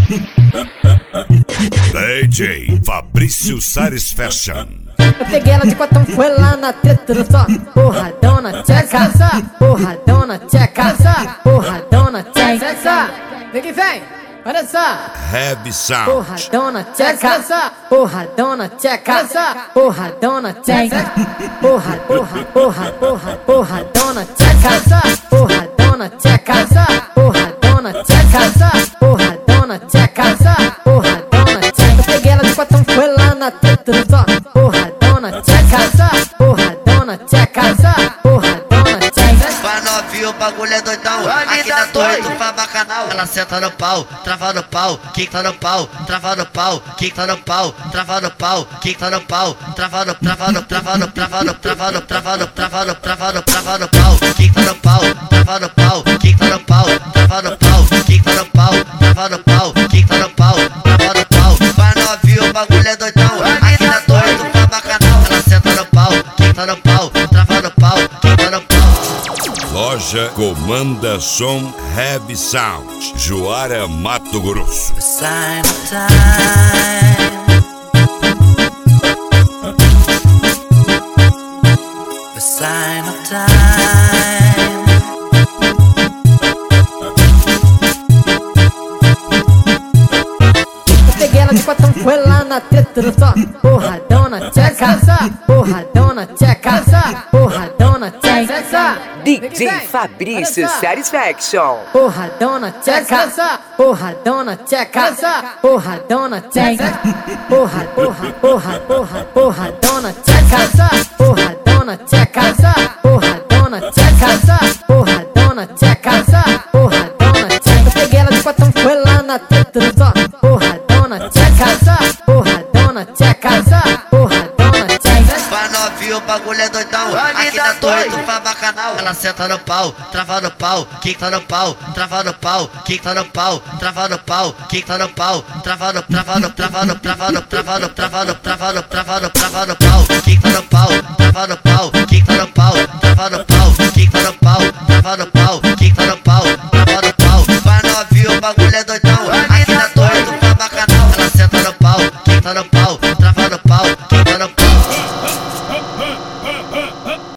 DJ Fabrício Sares Fashion. Eu peguei ela de quatão, foi lá na treta do só. Porradona, tcheca, porradona, tcheca, porradona, tcheca. Vem que vem, olha só. Heavy Sound. Porradona, tcheca, porradona, tcheca, porradona, tcheca. Porradona, tcheca, porradona, tcheca, porradona, tcheca, porradona, tcheca, porradona, tcheca. Eu peguei ela de quatão, foi lá na treta do só. Porradona, tcheca, porradona, tcheca, porradona, tcheca. Vai novinho, o bagulho é doidão. Aqui na torre tu faz bacanal. Ela senta no pau, trava no pau, quica no pau, trava no pau, quica no pau, trava no pau, quica no pau, trava no pau, quica no pau, trava no pau, quica no pau, trava no pau, quica no pau, trava no pau, quica no pau, trava no pau. Vai novinho, o bagulho é doidão. Aqui na torre tu faz bacanal. Ela senta no pau, quica no pau, trava no pau, quica no pau. Loja Comanda Som Heavy Sound, Juara, Mato Grosso. Sign of time. The sign of time. Eu peguei ela de quatão, foi lá na treta do só. Porradona, tcheca, porradona, tcheca, porradona, tcheca. DJ Fabrício Satisfaction. Porradona, tcheca, porradona, tcheca, porradona, tcheca. Porradona, tcheca, porradona, tcheca, porradona, tcheca, porradona, tcheca, porradona, tcheca. Eu peguei ela de quatão, foi lá na treta do só. Porradona, tcheca, porradona, tcheca, porradona, tcheca. Vai novinho, o bagulho é doidão. Aqui na torre tu faz bacanal. Ela senta no pau, trava no pau, quica no pau, trava no pau, quica no pau, trava no pau, quica no pau, trava no pau, quica no pau, trava no pau, quica no pau, trava no pau, quica no pau, trava no pau, quica no pau, trava no pau. Vai novinho, o bagulho é doidão.